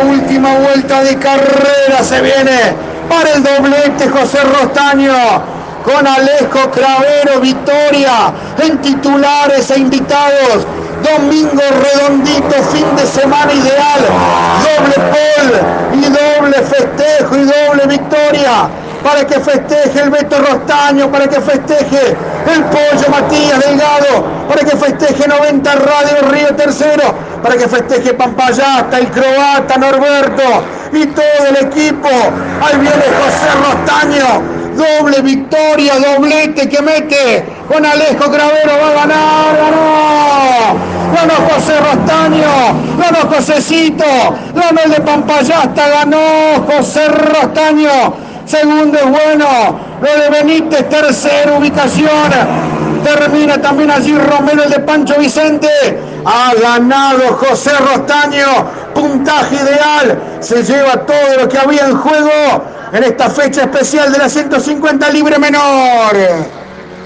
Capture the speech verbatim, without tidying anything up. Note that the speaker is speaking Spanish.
última vuelta de carrera se viene para el doblete José Rostaño. Con Alejo Cravero, victoria en titulares e invitados. Domingo redondito, fin de semana ideal. Doble pole y doble festejo y doble victoria. Para que festeje el Beto Rostaño, para que festeje el Pollo Matías Delgado, para que festeje noventa Radio Río tercero, para que festeje Pampayasta, el croata Norberto y todo el equipo. Ahí viene José Rostaño. Doble victoria, doblete que mete con Alejo Cravero, va a ganar, ganó, ganó José Rostaño, ganó Josecito, ganó el de Pampayasta, ganó José Rostaño, segundo es bueno, lo de Benítez, tercera ubicación, termina también allí Romero, el de Pancho Vicente, ha ganado José Rostaño, puntaje ideal, se lleva todo lo que había en juego en esta fecha especial de la ciento cincuenta libre menor.